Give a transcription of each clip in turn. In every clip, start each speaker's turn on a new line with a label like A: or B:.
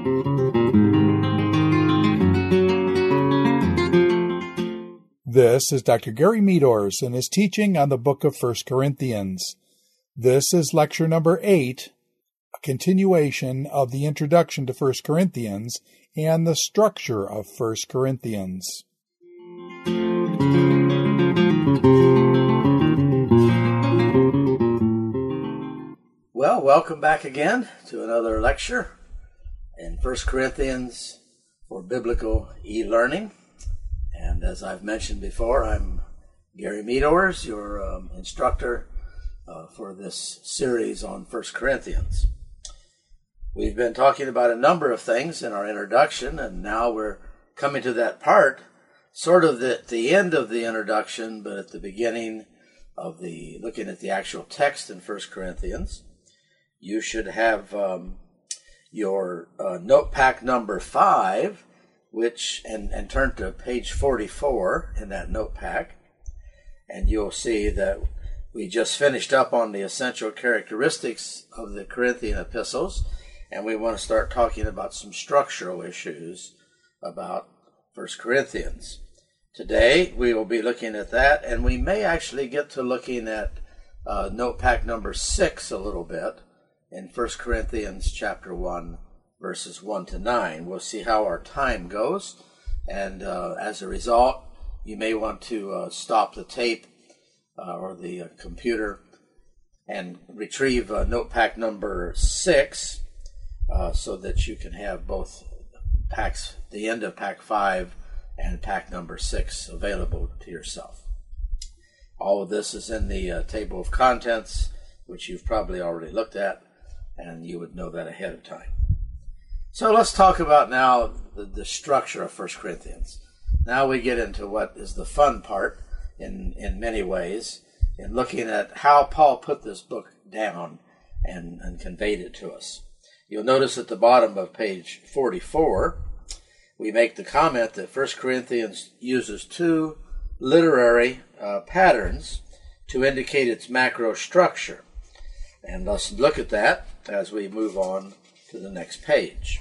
A: This is Dr. Gary Meadors and his teaching on the book of 1 Corinthians. This is lecture number 8, a continuation of the introduction to 1 Corinthians and the structure of 1 Corinthians.
B: Well, welcome back again to another lecture in 1 Corinthians for Biblical E-Learning. And as I've mentioned before, I'm Gary Meadors, your instructor for this series on 1 Corinthians. We've been talking about a number of things in our introduction, and now we're coming to that part, sort of at the end of the introduction, but at the beginning of looking at the actual text in 1 Corinthians. You should have your notepad number 5, and turn to page 44 in that notepad, and you'll see that we just finished up on the essential characteristics of the Corinthian epistles, and we want to start talking about some structural issues about 1 Corinthians. Today we will be looking at that, and we may actually get to looking at notepad number 6 a little bit in 1 Corinthians chapter 1, verses 1 to 9. We'll see how our time goes, and as a result, you may want to stop the tape or the computer and retrieve notepad number 6 so that you can have both packs, the end of pack 5 and pack number 6 available to yourself. All of this is in the table of contents, which you've probably already looked at, and you would know that ahead of time. So let's talk about now the structure of 1 Corinthians. Now we get into what is the fun part in many ways, in looking at how Paul put this book down and conveyed it to us. You'll notice at the bottom of page 44, we make the comment that 1 Corinthians uses 2 literary patterns to indicate its macro structure. And let's look at that as we move on to the next page.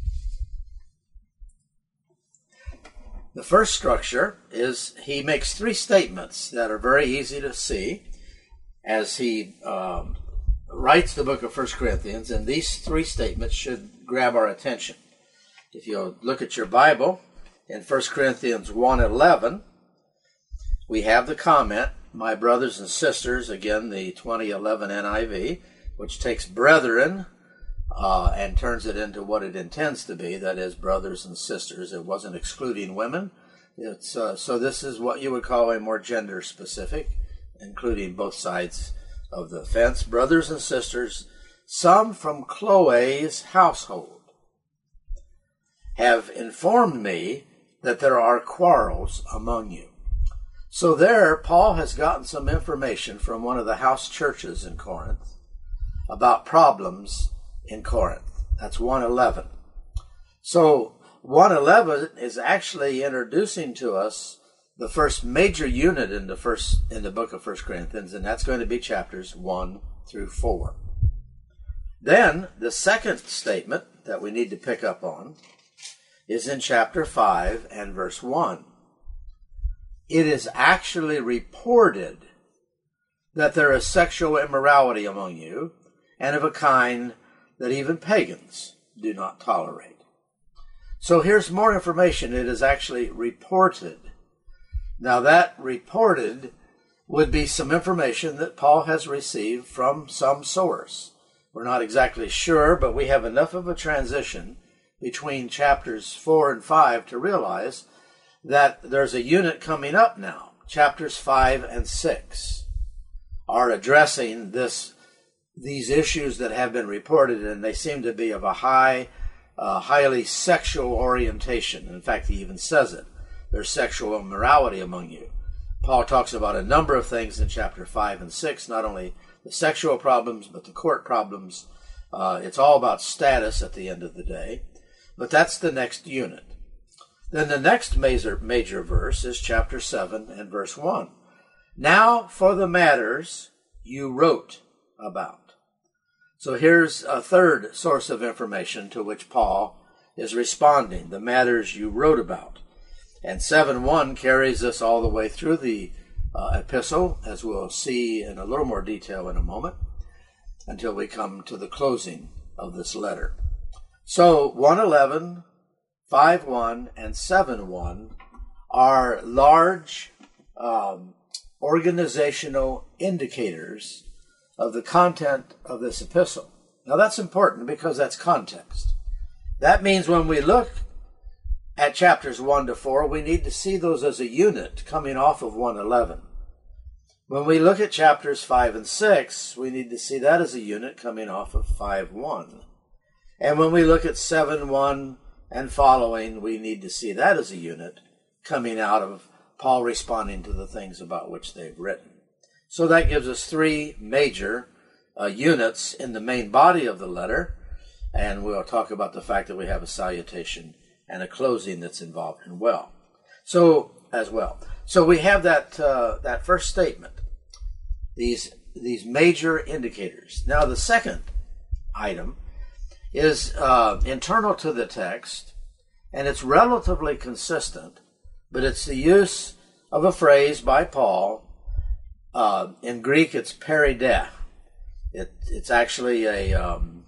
B: The first structure is he makes 3 statements that are very easy to see as he writes the book of 1 Corinthians, and these 3 statements should grab our attention. If you'll look at your Bible, in 1 Corinthians 1:11, we have the comment, "My brothers and sisters," again the 2011 NIV, which takes brethren and turns it into what it intends to be, that is, brothers and sisters. It wasn't excluding women. It's so this is what you would call a more gender specific, including both sides of the fence. "Brothers and sisters, some from Chloe's household have informed me that there are quarrels among you." So there, Paul has gotten some information from one of the house churches in Corinth about problems in Corinth. That's 1:11. So 1:11 is actually introducing to us the first major unit in the book of 1 Corinthians, and that's going to be chapters 1 through 4. Then the second statement that we need to pick up on is in chapter 5 and verse 1. It is actually reported that there is sexual immorality among you, and of a kind that even pagans do not tolerate. So here's more information. It is actually reported. Now that reported would be some information that Paul has received from some source. We're not exactly sure, but we have enough of a transition between chapters 4 and 5 to realize that there's a unit coming up now. Chapters 5 and 6 are addressing these issues that have been reported, and they seem to be of a highly sexual orientation. In fact, he even says it. There's sexual immorality among you. Paul talks about a number of things in chapter 5 and 6, not only the sexual problems, but the court problems. It's all about status at the end of the day. But that's the next unit. Then the next major verse is chapter 7 and verse 1. Now for the matters you wrote about. So here's a third source of information to which Paul is responding, the matters you wrote about. And 7:1 carries us all the way through the epistle, as we'll see in a little more detail in a moment, until we come to the closing of this letter. So 1:11, 5:1, and 7:1 are large organizational indicators of the content of this epistle. Now that's important because that's context. That means when we look at chapters 1 to 4, we need to see those as a unit coming off of 1:11. When we look at chapters 5 and 6, we need to see that as a unit coming off of 5:1. And when we look at 7:1 and following, we need to see that as a unit coming out of Paul responding to the things about which they've written. So that gives us three major units in the main body of the letter, and we'll talk about the fact that we have a salutation and a closing that's involved as well. So we have that first statement, these major indicators. Now the second item is internal to the text, and it's relatively consistent, but it's the use of a phrase by Paul. In Greek, it's peride. It's actually an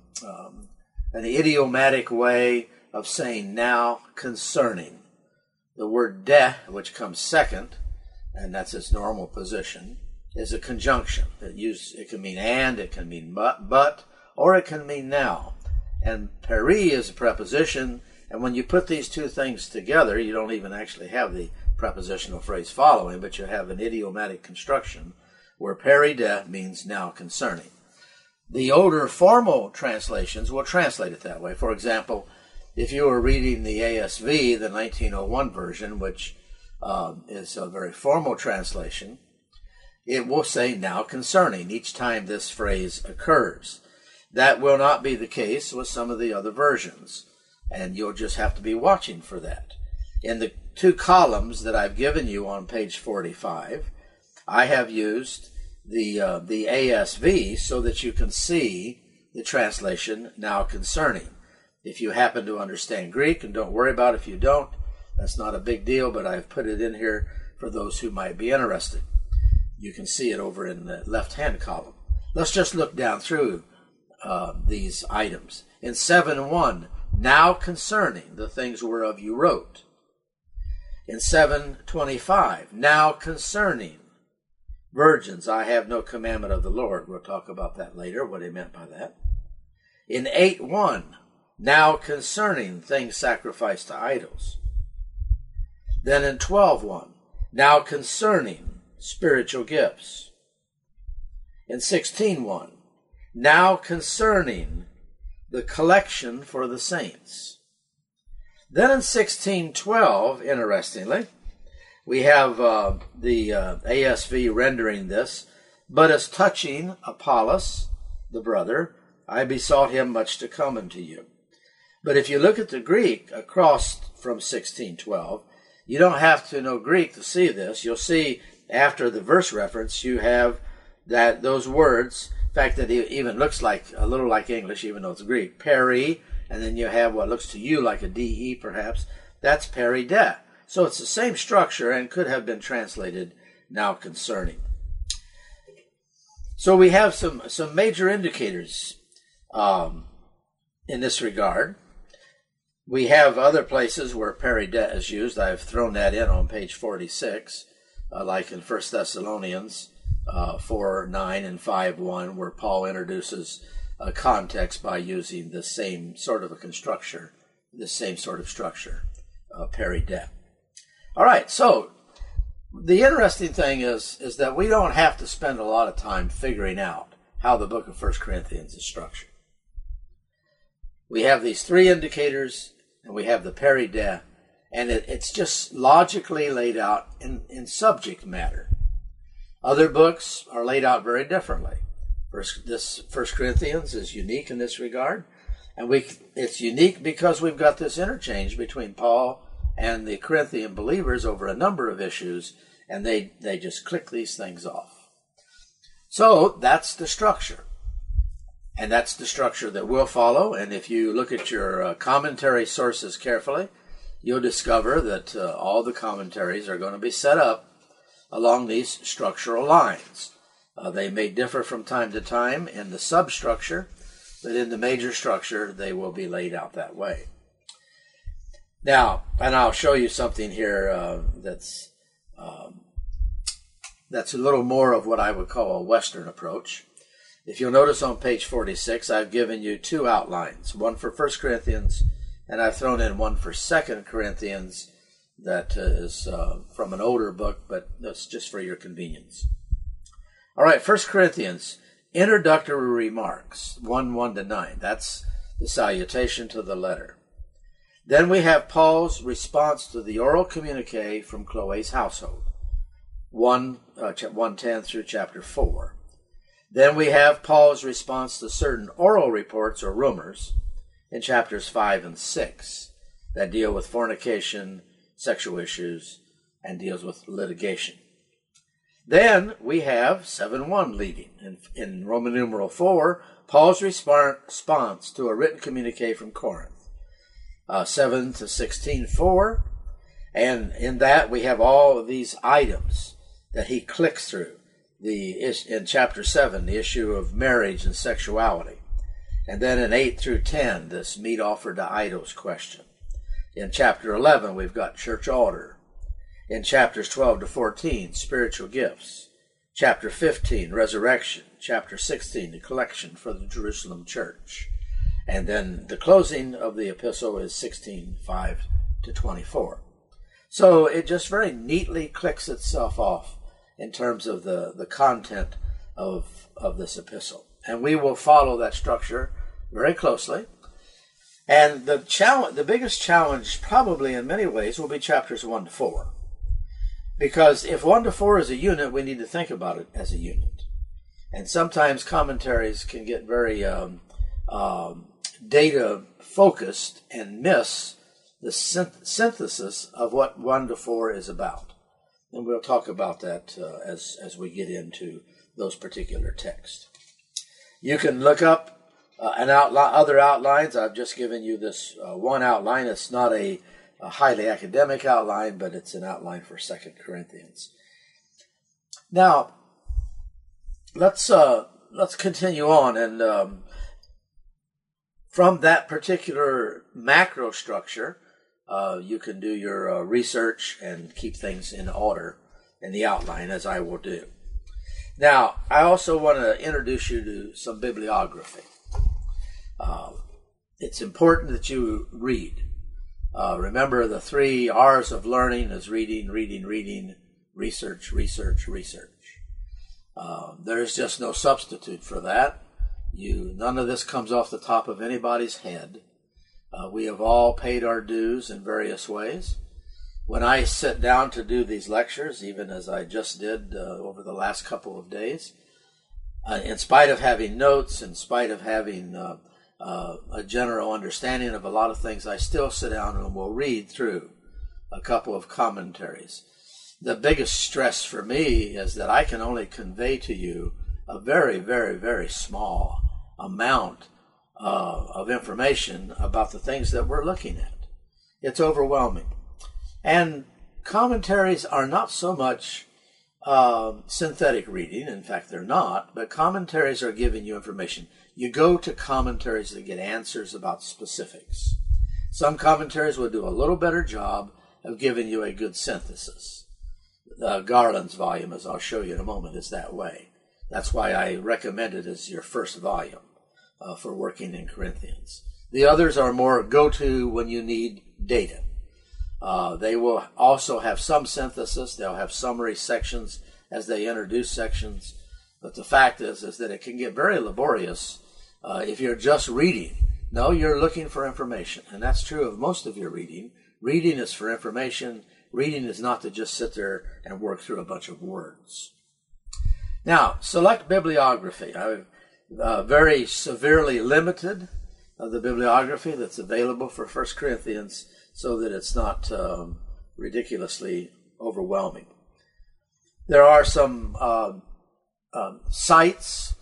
B: idiomatic way of saying now concerning. The word de, which comes second, and that's its normal position, is a conjunction. It can mean and, it can mean but, or it can mean now. And peri is a preposition, and when you put these two things together, you don't even actually have the prepositional phrase following, but you have an idiomatic construction where peride means now concerning. The older formal translations will translate it that way. For example, if you were reading the ASV, the 1901 version, which is a very formal translation, it will say now concerning each time this phrase occurs. That will not be the case with some of the other versions, and you'll just have to be watching for that. In the two columns that I've given you on page 45, I have used the ASV so that you can see the translation now concerning. If you happen to understand Greek, and don't worry about it if you don't, that's not a big deal, but I've put it in here for those who might be interested. You can see it over in the left-hand column. Let's just look down through these items. In 7:1, now concerning the things whereof you wrote. In 7:25, now concerning virgins, I have no commandment of the Lord. We'll talk about that later, what he meant by that. In 8:1, now concerning things sacrificed to idols. Then in 12:1, now concerning spiritual gifts. In 16:1, now concerning the collection for the saints. Then in 16:12, interestingly, we have the ASV rendering this, but as touching Apollos, the brother, I besought him much to come unto you. But if you look at the Greek across from 16:12, you don't have to know Greek to see this. You'll see after the verse reference, you have those words. In fact, that it even looks like a little like English, even though it's Greek. Peri, and then you have what looks to you like a de, perhaps. That's peride. So it's the same structure and could have been translated now concerning. So we have some major indicators in this regard. We have other places where peride is used. I've thrown that in on page 46, like in 1 Thessalonians 4:9 and 5:1, where Paul introduces a context by using the same sort of structure, peride. All right, so the interesting thing is that we don't have to spend a lot of time figuring out how the book of 1 Corinthians is structured. We have these three indicators, and we have the peride, and it's just logically laid out in subject matter. Other books are laid out very differently. This 1 Corinthians is unique in this regard, and it's unique because we've got this interchange between Paul and the Corinthian believers over a number of issues, and they just click these things off. So that's the structure. And that's the structure that we'll follow. And if you look at your commentary sources carefully, you'll discover that all the commentaries are going to be set up along these structural lines. They may differ from time to time in the substructure, but in the major structure, they will be laid out that way. Now, and I'll show you something here that's a little more of what I would call a Western approach. If you'll notice on page 46, I've given you two outlines, one for 1 Corinthians, and I've thrown in one for 2 Corinthians that is from an older book, but that's just for your convenience. All right, 1 Corinthians, introductory remarks, 1:1-9. That's the salutation to the letter. Then we have Paul's response to the oral communique from Chloe's household, 1:10 through chapter 4. Then we have Paul's response to certain oral reports or rumors in chapters 5 and 6 that deal with fornication, sexual issues, and deals with litigation. Then we have 7:1 leading. In Roman numeral 4, Paul's response to a written communique from Corinth, 7-16:4. And in that we have all of these items that he clicks through. In chapter 7, the issue of marriage and sexuality. And then in 8-10, this meat offered to idols question. In chapter 11, we've got church order. In chapters 12-14, spiritual gifts. Chapter 15, resurrection. Chapter 16, the collection for the Jerusalem church. And then the closing of the epistle is 16:5-24. So it just very neatly clicks itself off in terms of the content of this epistle. And we will follow that structure very closely. And the biggest challenge probably in many ways will be chapters 1-4. Because if 1-4 is a unit, we need to think about it as a unit. And sometimes commentaries can get very data focused and miss the synthesis of what 1-4 is about. And we'll talk about that as we get into those particular texts. You can look up other outlines. I've just given you this one outline. It's not a highly academic outline, but it's an outline for 2 Corinthians. Now, let's continue on, and from that particular macro structure, you can do your research and keep things in order in the outline, as I will do. Now, I also want to introduce you to some bibliography. It's important that you read. Remember, the 3 R's of learning is reading, reading, reading, research, research, research. There is just no substitute for that. None of this comes off the top of anybody's head. We have all paid our dues in various ways. When I sit down to do these lectures, even as I just did over the last couple of days, in spite of having notes, in spite of having a general understanding of a lot of things, I still sit down and will read through a couple of commentaries. The biggest stress for me is that I can only convey to you a very, very, very small amount of information about the things that we're looking at. It's overwhelming. And commentaries are not so much synthetic reading. In fact, they're not. But commentaries are giving you information. You go to commentaries to get answers about specifics. Some commentaries will do a little better job of giving you a good synthesis. Garland's volume, as I'll show you in a moment, is that way. That's why I recommend it as your first volume for working in Corinthians. The others are more go-to when you need data. They will also have some synthesis. They'll have summary sections as they introduce sections. But the fact is that it can get very laborious if you're just reading. No, you're looking for information. And that's true of most of your reading. Reading is for information. Reading is not to just sit there and work through a bunch of words. Now, select bibliography. I've very severely limited the bibliography that's available for 1 Corinthians so that it's not ridiculously overwhelming. There are some sites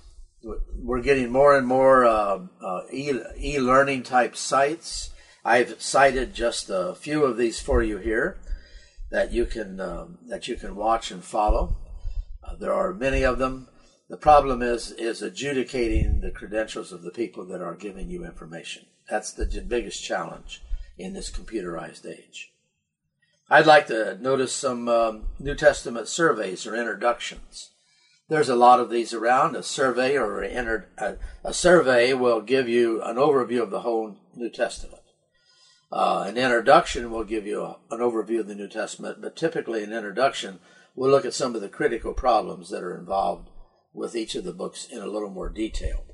B: we're getting more and more e-learning type sites. I've cited just a few of these for you here that you can watch and follow. There are many of them. The problem is adjudicating the credentials of the people that are giving you information. That's the biggest challenge in this computerized age. I'd like to notice some New Testament surveys or introductions. There's a lot of these around. A survey will give you an overview of the whole New Testament. An introduction will give you an overview of the New Testament, but typically an introduction will look at some of the critical problems that are involved with each of the books in a little more detail.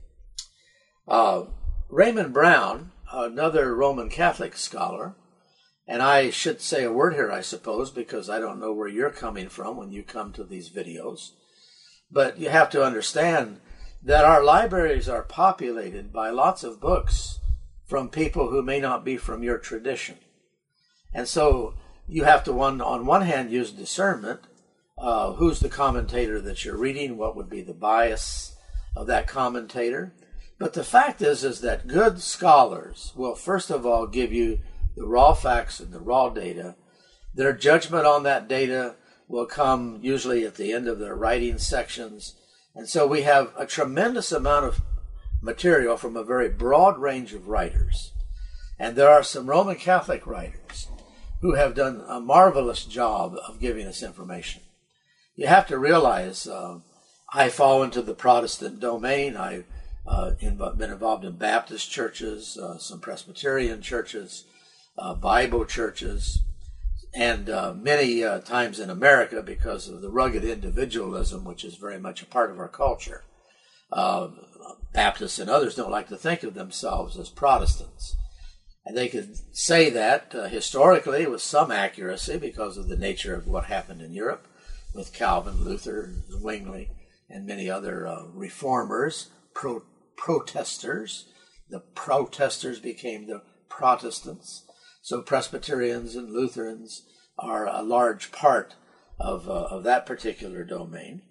B: Raymond Brown, another Roman Catholic scholar, and I should say a word here, I suppose, because I don't know where you're coming from when you come to these videos. But you have to understand that our libraries are populated by lots of books from people who may not be from your tradition. And so you have to, on one hand, use discernment. Who's the commentator that you're reading? What would be the bias of that commentator? But the fact is that good scholars will first of all give you the raw facts and the raw data. Their judgment on that data will come usually at the end of their writing sections. And so we have a tremendous amount of material from a very broad range of writers. And there are some Roman Catholic writers who have done a marvelous job of giving us information. You have to realize I fall into the Protestant domain. I've been involved in Baptist churches, some Presbyterian churches, Bible churches, and many times in America, because of the rugged individualism, which is very much a part of our culture, Baptists and others don't like to think of themselves as Protestants. And they could say that historically with some accuracy because of the nature of what happened in Europe with Calvin, Luther, Zwingli, and many other reformers, protesters. The protesters became the Protestants. So Presbyterians and Lutherans are a large part of that particular domain.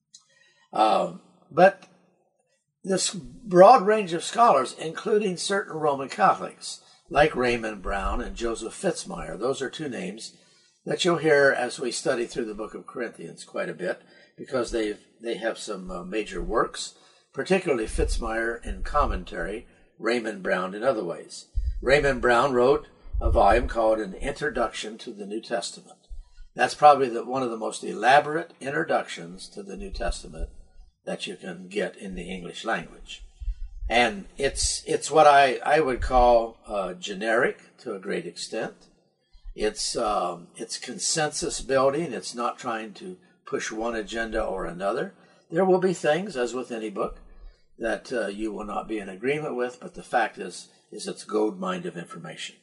B: But this broad range of scholars, including certain Roman Catholics, like Raymond Brown and Joseph Fitzmyer, those are two names that you'll hear as we study through the book of Corinthians quite a bit, because they have some major works, particularly Fitzmyer in commentary, Raymond Brown in other ways. Raymond Brown wrote a volume called An Introduction to the New Testament. That's probably one of the most elaborate introductions to the New Testament that you can get in the English language. And it's what I would call generic to a great extent. It's consensus building. It's not trying to push one agenda or another. There will be things, as with any book, that you will not be in agreement with, but the fact is it's a gold mine of information.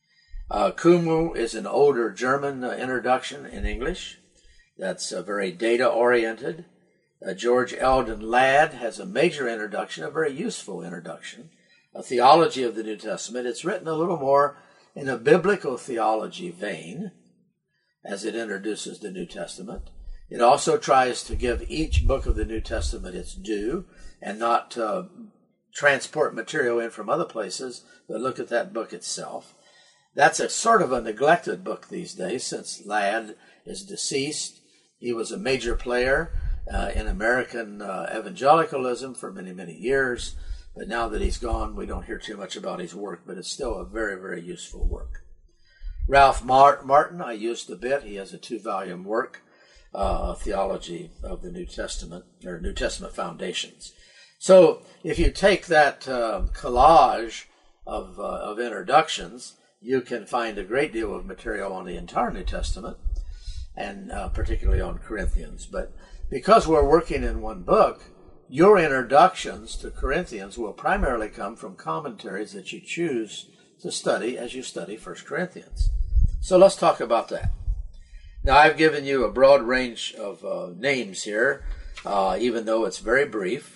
B: Kumu is an older German introduction in English that's very data-oriented. George Eldon Ladd has a major introduction, a very useful introduction, a theology of the New Testament. It's written a little more in a biblical theology vein as it introduces the New Testament. It also tries to give each book of the New Testament its due and not transport material in from other places, but look at that book itself. That's a sort of a neglected book these days since Ladd is deceased. He was a major player in American evangelicalism for many, many years. But now that he's gone, we don't hear too much about his work, but it's still a very, very useful work. Ralph Martin, I used a bit. He has a 2-volume work, Theology of the New Testament, or New Testament Foundations. So if you take that collage of introductions, you can find a great deal of material on the entire New Testament, and particularly on Corinthians. But because we're working in one book, your introductions to Corinthians will primarily come from commentaries that you choose to study as you study 1 Corinthians. So let's talk about that. Now, I've given you a broad range of names here, even though it's very brief.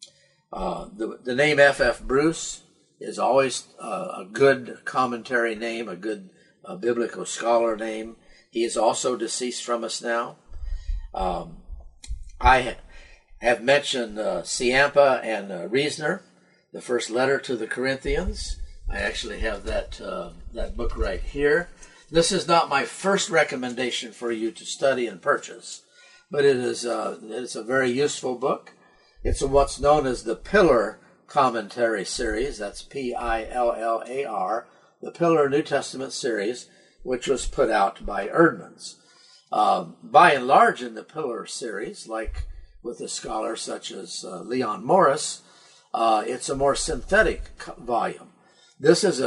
B: The name F.F. Bruce is always a good commentary name, a good biblical scholar name. He is also deceased from us now. have mentioned Ciampa and Reasoner, the first letter to the Corinthians. I actually have that book right here. This is not my first recommendation for you to study and purchase, but it's a very useful book. It's what's known as the Pillar Commentary Series. That's Pillar, the Pillar New Testament Series, which was put out by Eerdmans. By and large, in the Pillar series, like with a scholar such as Leon Morris, it's a more synthetic volume. This is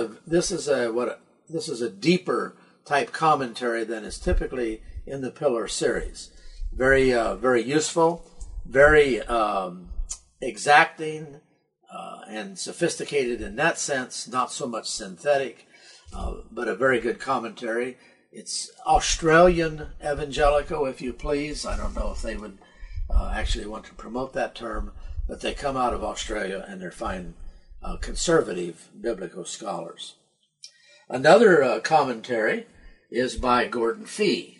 B: a deeper type commentary than is typically in the Pillar series. Very useful, very exacting, and sophisticated in that sense. Not so much synthetic, but a very good commentary. It's Australian evangelical, if you please. I don't know if they would actually want to promote that term, but they come out of Australia and they're fine conservative biblical scholars. Another commentary is by Gordon Fee.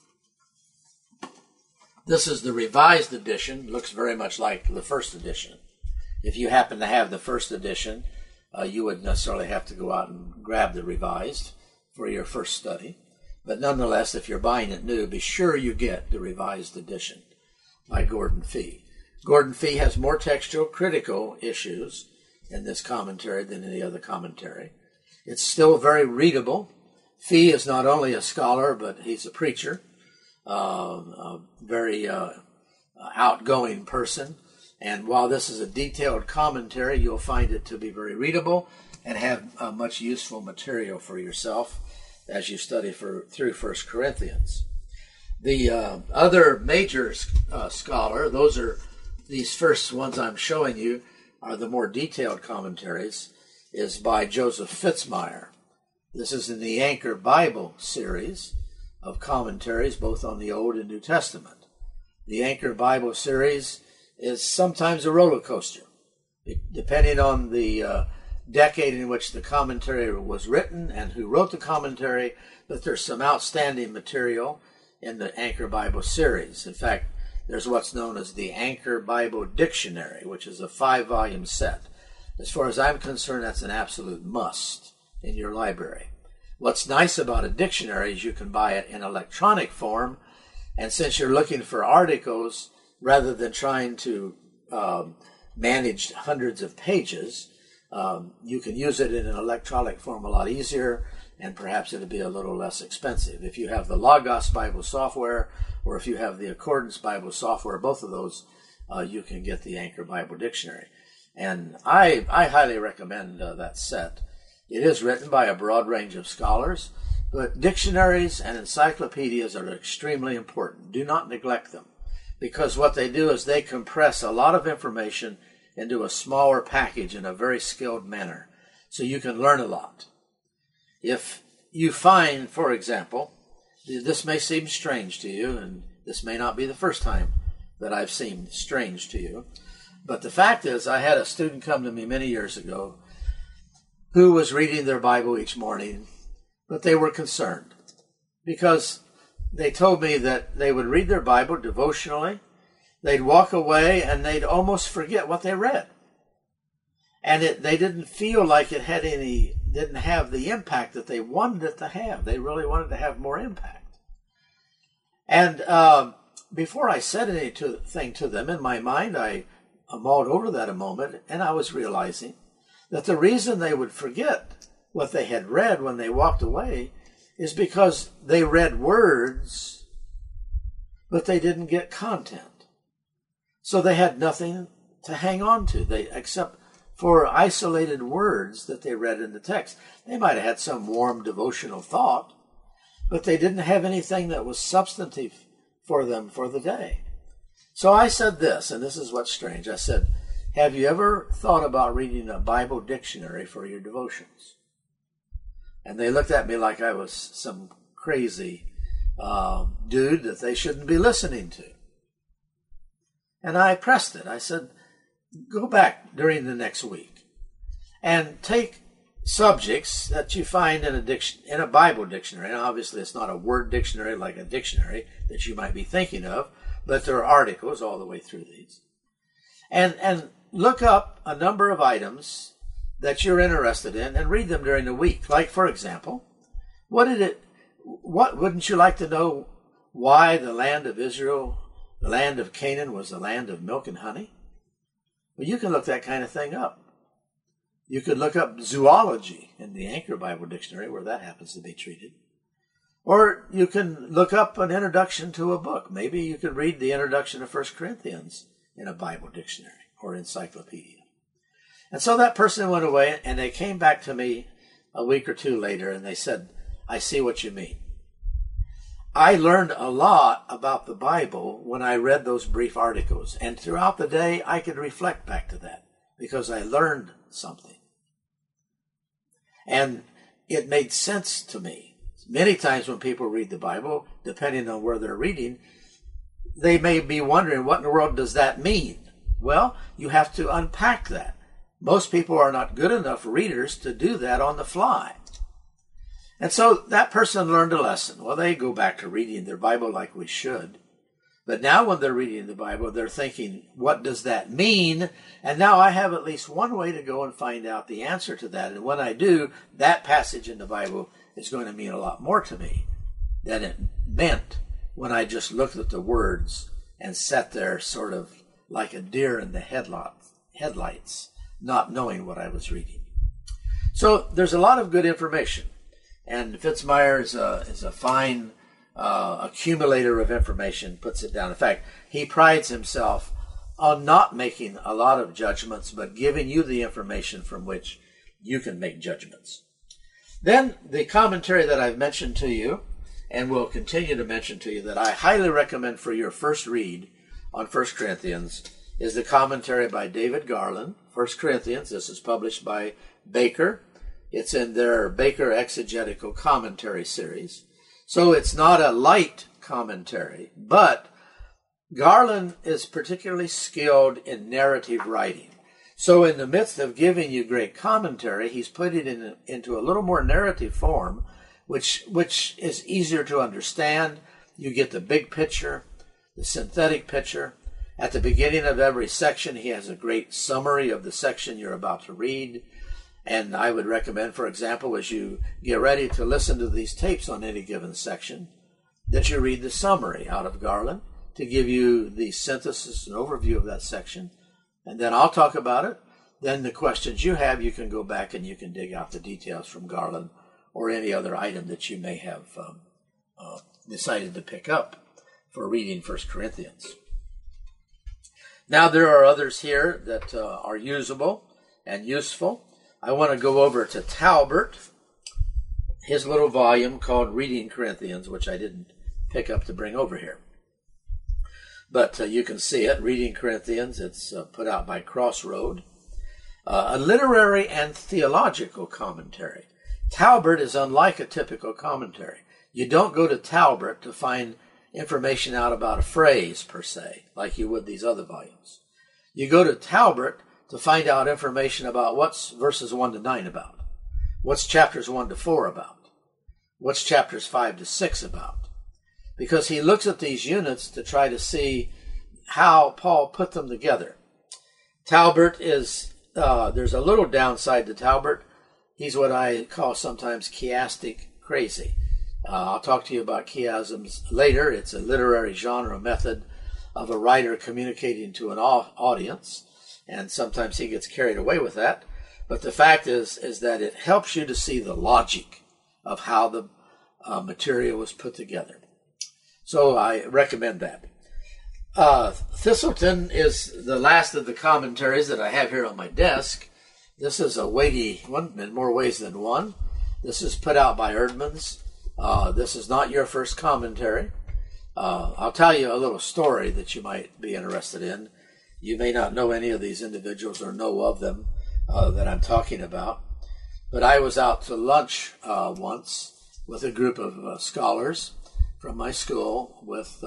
B: This is the revised edition. Looks very much like the first edition. If you happen to have the first edition, you wouldn't necessarily have to go out and grab the revised for your first study. But nonetheless, if you're buying it new, be sure you get the revised edition by Gordon Fee. Gordon Fee has more textual critical issues in this commentary than any other commentary. It's still very readable. Fee is not only a scholar, but he's a preacher, a very outgoing person. And while this is a detailed commentary, you'll find it to be very readable and have much useful material for yourself as you study through 1 Corinthians. The other major scholar, these first ones I'm showing you, are the more detailed commentaries, is by Joseph Fitzmyer. This is in the Anchor Bible series of commentaries, both on the Old and New Testament. The Anchor Bible series is sometimes a roller coaster, depending on the decade in which the commentary was written and who wrote the commentary, but there's some outstanding material in the Anchor Bible series. In fact, there's what's known as the Anchor Bible Dictionary, which is a 5-volume set. As far as I'm concerned, that's an absolute must in your library. What's nice about a dictionary is you can buy it in electronic form, and since you're looking for articles, rather than trying to manage hundreds of pages, you can use it in an electronic form a lot easier, and perhaps it'll be a little less expensive. If you have the Logos Bible software, or if you have the Accordance Bible software, both of those, you can get the Anchor Bible Dictionary. And I highly recommend that set. It is written by a broad range of scholars, but dictionaries and encyclopedias are extremely important. Do not neglect them, because what they do is they compress a lot of information into a smaller package in a very skilled manner, so you can learn a lot. If you find, for example, this may seem strange to you, and this may not be the first time that I've seemed strange to you, but the fact is I had a student come to me many years ago who was reading their Bible each morning, but they were concerned because they told me that they would read their Bible devotionally, they'd walk away, and they'd almost forget what they read. And they didn't feel like it had didn't have the impact that they wanted it to have. They really wanted to have more impact. And before I said anything to them, in my mind, I mulled over that a moment, and I was realizing that the reason they would forget what they had read when they walked away is because they read words, but they didn't get content. So they had nothing to hang on to, except for isolated words that they read in the text. They might have had some warm devotional thought, but they didn't have anything that was substantive for them for the day. So I said this, and this is what's strange. I said, have you ever thought about reading a Bible dictionary for your devotions? And they looked at me like I was some crazy dude that they shouldn't be listening to. And I pressed it. I said, go back during the next week and take subjects that you find in a Bible dictionary. And obviously, it's not a word dictionary like a dictionary that you might be thinking of, but there are articles all the way through these. And look up a number of items that you're interested in and read them during the week. Like, for example, what wouldn't you like to know why the land of Israel, the land of Canaan, was the land of milk and honey? Well, you can look that kind of thing up. You could look up zoology in the Anchor Bible Dictionary, where that happens to be treated. Or you can look up an introduction to a book. Maybe you could read the introduction to 1 Corinthians in a Bible dictionary or encyclopedia. And so that person went away, and they came back to me a week or two later, and they said, I see what you mean. I learned a lot about the Bible when I read those brief articles. And throughout the day, I could reflect back to that because I learned something. And it made sense to me. Many times when people read the Bible, depending on where they're reading, they may be wondering, what in the world does that mean? Well, you have to unpack that. Most people are not good enough readers to do that on the fly. And so that person learned a lesson. Well, they go back to reading their Bible like we should. But now when they're reading the Bible, they're thinking, what does that mean? And now I have at least one way to go and find out the answer to that. And when I do, that passage in the Bible is going to mean a lot more to me than it meant when I just looked at the words and sat there sort of like a deer in the headlights, not knowing what I was reading. So there's a lot of good information. And Fitzmyer is a fine accumulator of information, puts it down. In fact, he prides himself on not making a lot of judgments, but giving you the information from which you can make judgments. Then the commentary that I've mentioned to you, and will continue to mention to you, that I highly recommend for your first read on 1 Corinthians, is the commentary by David Garland, 1 Corinthians. This is published by Baker. It's in their Baker Exegetical Commentary series. So it's not a light commentary, but Garland is particularly skilled in narrative writing. So in the midst of giving you great commentary, he's put it into a little more narrative form, which is easier to understand. You get the big picture, the synthetic picture. At the beginning of every section, he has a great summary of the section you're about to read. And I would recommend, for example, as you get ready to listen to these tapes on any given section, that you read the summary out of Garland to give you the synthesis and overview of that section. And then I'll talk about it. Then the questions you have, you can go back and you can dig out the details from Garland or any other item that you may have decided to pick up for reading 1 Corinthians. Now there are others here that are usable and useful. I want to go over to Talbert, his little volume called Reading Corinthians, which I didn't pick up to bring over here. But you can see it, Reading Corinthians. It's put out by Crossroad. A literary and theological commentary. Talbert is unlike a typical commentary. You don't go to Talbert to find information out about a phrase, per se, like you would these other volumes. You go to Talbert to find out information about what's verses 1 to 9 about, what's chapters 1 to 4 about, what's chapters 5 to 6 about. Because he looks at these units to try to see how Paul put them together. Talbert is, there's a little downside to Talbert. He's what I call sometimes chiastic crazy. I'll talk to you about chiasms later. It's a literary genre method of a writer communicating to an audience, and sometimes he gets carried away with that. But the fact is that it helps you to see the logic of how the material was put together. So I recommend that. Thistleton is the last of the commentaries that I have here on my desk. This is a weighty one in more ways than one. This is put out by Eerdmans. This is not your first commentary. I'll tell you a little story that you might be interested in. You may not know any of these individuals or know of them that I'm talking about. But I was out to lunch once with a group of scholars from my school with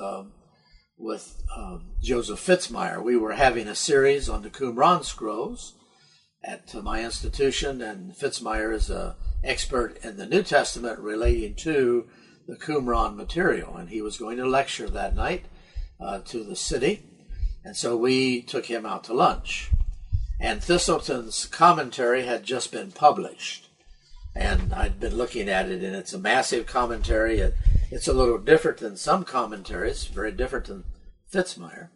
B: Joseph Fitzmyer. We were having a series on the Qumran scrolls at my institution, and Fitzmyer is an expert in the New Testament relating to the Qumran material, and he was going to lecture that night to the city. And so we took him out to lunch. And Thistleton's commentary had just been published. And I'd been looking at it, and it's a massive commentary. It's a little different than some commentaries, very different than Fitzmyer.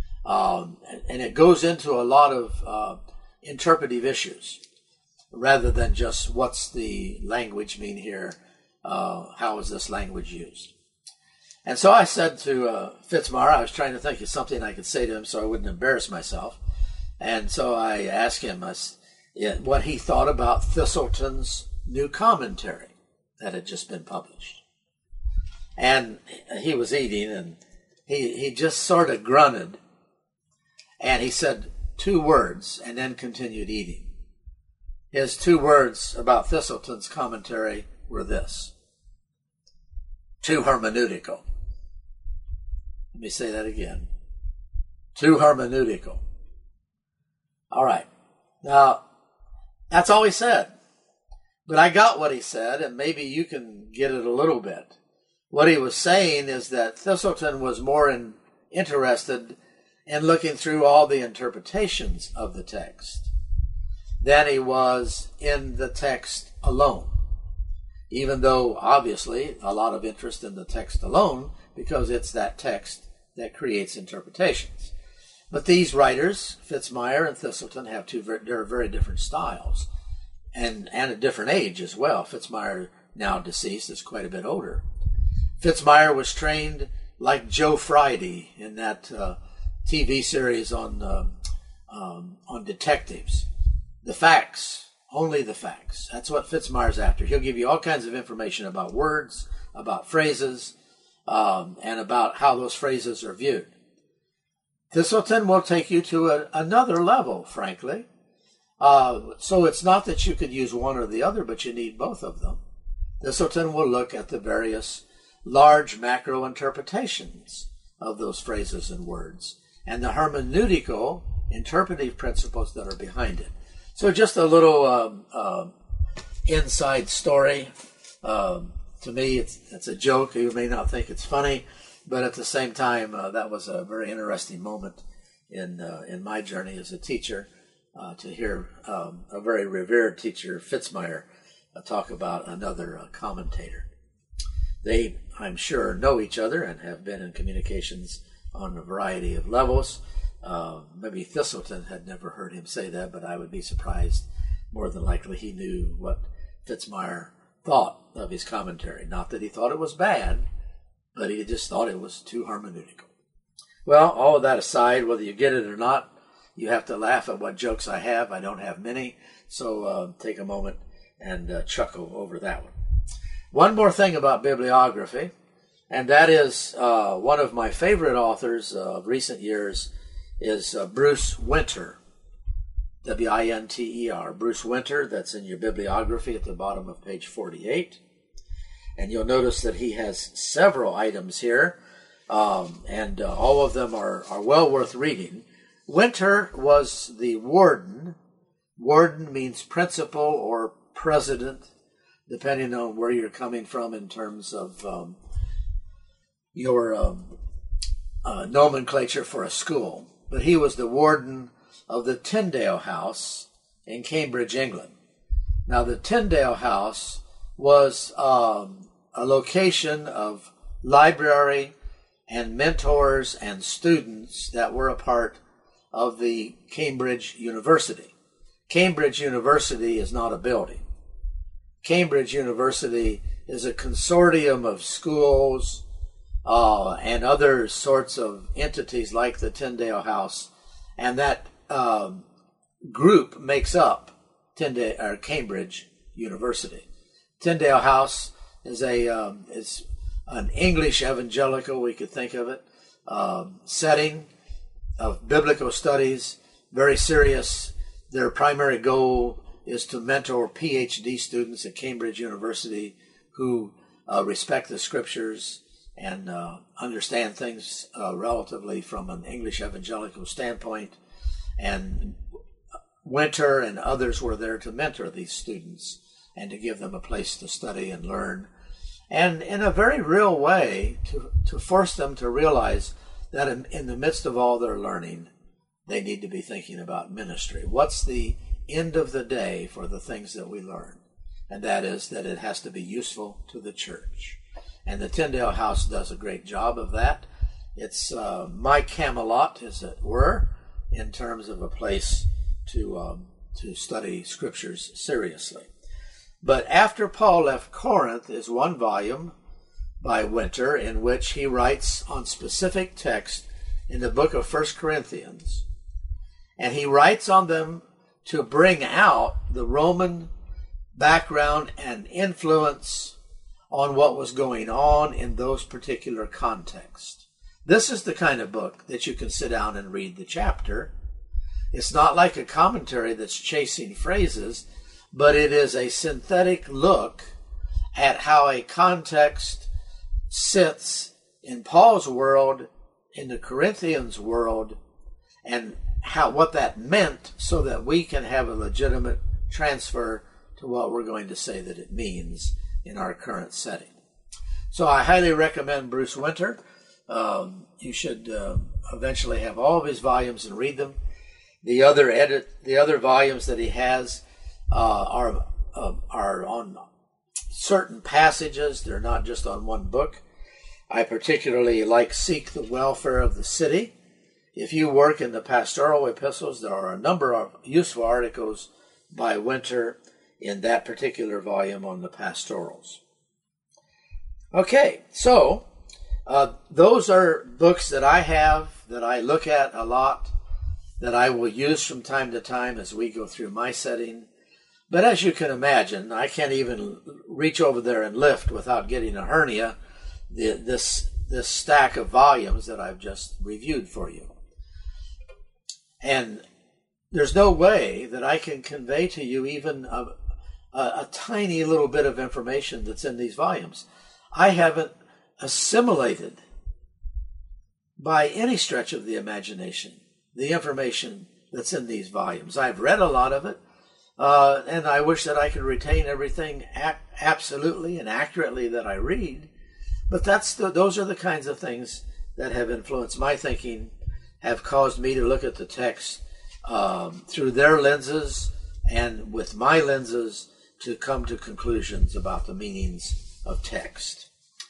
B: And it goes into a lot of interpretive issues, rather than just what's the language mean here, how is this language used. And so I said to Fitzmyer, I was trying to think of something I could say to him so I wouldn't embarrass myself. And so I asked him what he thought about Thistleton's new commentary that had just been published. And he was eating, and he just sort of grunted, and he said 2 words and then continued eating. His 2 words about Thistleton's commentary were this: too hermeneutical. Let me say that again. Too hermeneutical. All right. Now, that's all he said. But I got what he said, and maybe you can get it a little bit. What he was saying is that Thistleton was more interested in looking through all the interpretations of the text than he was in the text alone. Even though, obviously, a lot of interest in the text alone, because it's that text that creates interpretations. But these writers, Fitzmyer and Thistleton, have they're very different styles, and a different age as well. Fitzmyer, now deceased, is quite a bit older. Fitzmyer was trained like Joe Friday in that TV series on detectives. The facts, only the facts. That's what Fitzmyer's after. He'll give you all kinds of information about words, about phrases, and about how those phrases are viewed. Thistleton will take you to another level, frankly. So it's not that you could use one or the other, but you need both of them. Thistleton will look at the various large macro interpretations of those phrases and words, and the hermeneutical interpretive principles that are behind it. So just a little inside story. To me, it's a joke. You may not think it's funny, but at the same time, that was a very interesting moment in my journey as a teacher, to hear a very revered teacher, Fitzmyer, talk about another commentator. They, I'm sure, know each other and have been in communications on a variety of levels. Maybe Thistleton had never heard him say that, but I would be surprised. More than likely he knew what Fitzmyer thought of his commentary. Not that he thought it was bad, but he just thought it was too hermeneutical. Well, all of that aside, whether you get it or not, you have to laugh at what jokes I have. I don't have many, so take a moment and chuckle over that one. One more thing about bibliography, and that is one of my favorite authors of recent years is Bruce Winter, W-I-N-T-E-R. Bruce Winter, that's in your bibliography at the bottom of page 48. And you'll notice that he has several items here, and all of them are well worth reading. Winter was the warden. Warden means principal or president, depending on where you're coming from in terms of your nomenclature for a school. But he was the warden of the Tyndale House in Cambridge, England. Now, the Tyndale House was a location of library and mentors and students that were a part of the Cambridge University. Cambridge University is not a building. Cambridge University is a consortium of schools and other sorts of entities like the Tyndale House, and that group makes up Cambridge University. Tyndale House is an English evangelical, we could think of it, setting of biblical studies, very serious. Their primary goal is to mentor PhD students at Cambridge University who respect the scriptures and understand things relatively from an English evangelical standpoint. And Winter and others were there to mentor these students and to give them a place to study and learn. And in a very real way, to force them to realize that in the midst of all their learning, they need to be thinking about ministry. What's the end of the day for the things that we learn? And that is that it has to be useful to the church. And the Tyndale House does a great job of that. It's my Camelot, as it were, in terms of a place to study scriptures seriously. But after Paul left Corinth is one volume by Winter in which he writes on specific texts in the book of 1 Corinthians. And he writes on them to bring out the Roman background and influence on what was going on in those particular contexts. This is the kind of book that you can sit down and read the chapter. It's not like a commentary that's chasing phrases, but it is a synthetic look at how a context sits in Paul's world, in the Corinthians' world, and what that meant so that we can have a legitimate transfer to what we're going to say that it means in our current setting. So I highly recommend Bruce Winter. You should eventually have all of his volumes and read them. The other volumes that he has are on certain passages. They're not just on one book. I particularly like Seek the Welfare of the City. If you work in the pastoral epistles, there are a number of useful articles by Winter in that particular volume on the pastorals. Okay, so those are books that I have, that I look at a lot, that I will use from time to time as we go through my setting. But as you can imagine, I can't even reach over there and lift without getting a hernia, this stack of volumes that I've just reviewed for you. And there's no way that I can convey to you even a tiny little bit of information that's in these volumes. I haven't assimilated by any stretch of the imagination the information that's in these volumes. I've read a lot of it, and I wish that I could retain everything absolutely and accurately that I read. But those are the kinds of things that have influenced my thinking, have caused me to look at the text through their lenses and with my lenses to come to conclusions about the meanings of text.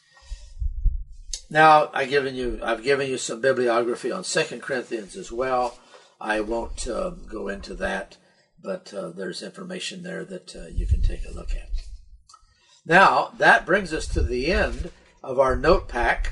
B: Now, I've given you some bibliography on 2 Corinthians as well. I won't go into that, but there's information there that you can take a look at. Now, that brings us to the end of our note pack,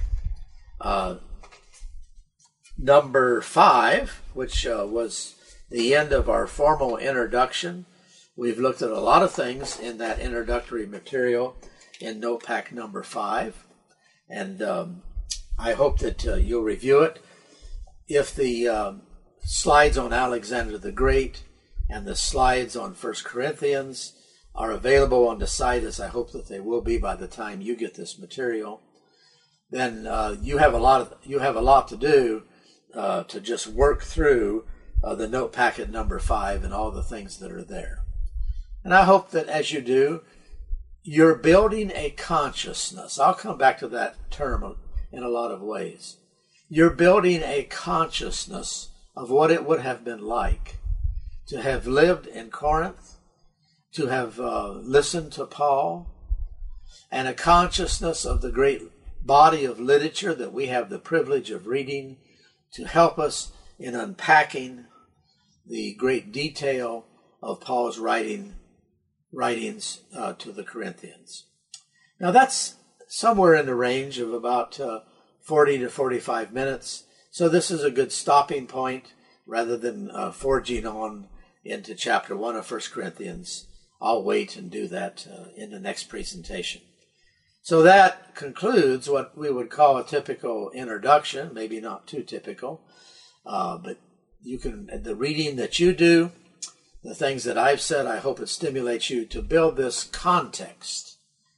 B: number 5, which was the end of our formal introduction. We've looked at a lot of things in that introductory material in note pack number 5. And I hope that you'll review it. If the slides on Alexander the Great and the slides on 1 Corinthians are available on the site, as I hope that they will be by the time you get this material, then you have a lot to do to just work through the note packet number 5 and all the things that are there. And I hope that as you do, you're building a consciousness. I'll come back to that term in a lot of ways. You're building a consciousness of what it would have been like to have lived in Corinth, to have listened to Paul, and a consciousness of the great body of literature that we have the privilege of reading to help us in unpacking the great detail of Paul's writings to the Corinthians. Now that's somewhere in the range of about 40 to 45 minutes. So this is a good stopping point rather than forging on into chapter 1 of 1 Corinthians. I'll wait and do that in the next presentation. So that concludes what we would call a typical introduction, maybe not too typical, but the reading that you do, the things that I've said, I hope it stimulates you to build this context,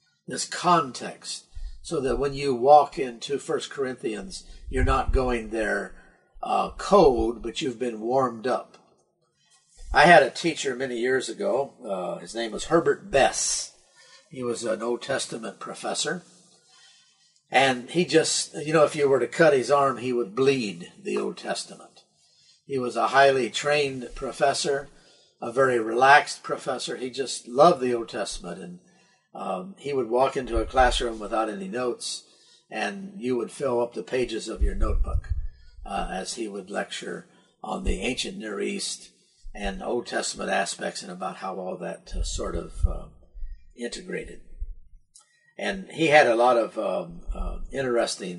B: so that when you walk into 1 Corinthians, you're not going there cold, but you've been warmed up. I had a teacher many years ago. His name was Herbert Bess. He was an Old Testament professor. And he just, if you were to cut his arm, he would bleed the Old Testament. He was a highly trained professor, a very relaxed professor. He just loved the Old Testament. And he would walk into a classroom without any notes, and you would fill up the pages of your notebook as he would lecture on the ancient Near East and Old Testament aspects and about how all that sort of integrated. And he had a lot of interesting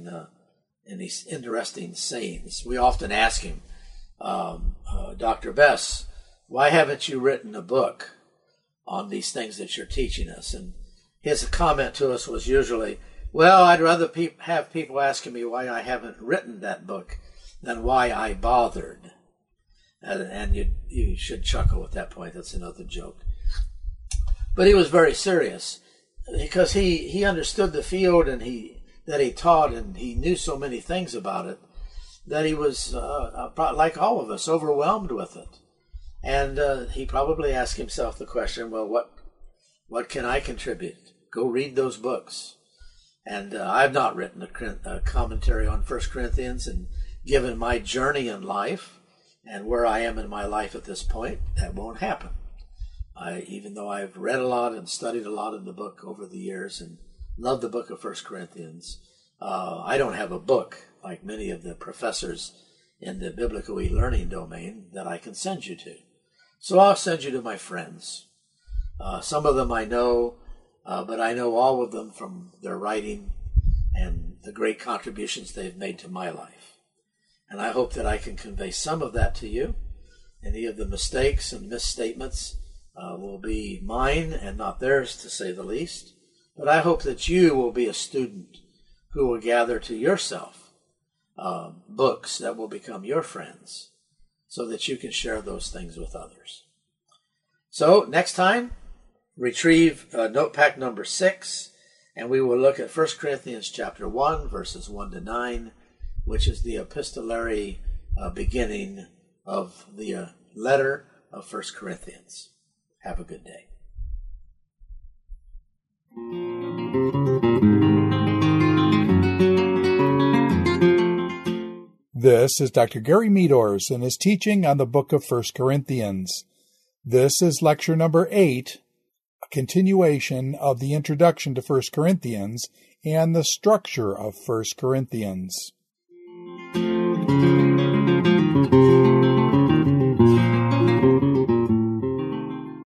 B: sayings. We often ask him, Dr. Bess, why haven't you written a book on these things that you're teaching us? And his comment to us was usually, well, I'd rather have people asking me why I haven't written that book than why I bothered. And you should chuckle at that point. That's another joke. But he was very serious because he understood the field and that he taught, and he knew so many things about it that he was, like all of us, overwhelmed with it. And he probably asked himself the question, well, what can I contribute? Go read those books. And I've not written a commentary on 1 Corinthians, and given my journey in life and where I am in my life at this point, that won't happen. Even though I've read a lot and studied a lot in the book over the years and love the book of 1 Corinthians, I don't have a book like many of the professors in the biblical e-learning domain that I can send you to. So I'll send you to my friends. Some of them I know, but I know all of them from their writing and the great contributions they've made to my life. And I hope that I can convey some of that to you. Any of the mistakes and misstatements will be mine and not theirs, to say the least. But I hope that you will be a student who will gather to yourself books that will become your friends so that you can share those things with others. So next time, retrieve notepad number 6, and we will look at 1 Corinthians chapter 1, verses 1 to 9, which is the epistolary beginning of the letter of 1 Corinthians. Have a good day.
A: This is Dr. Gary Meadors and his teaching on the book of 1 Corinthians. This is lecture number 8, a continuation of the introduction to 1 Corinthians and the structure of 1 Corinthians.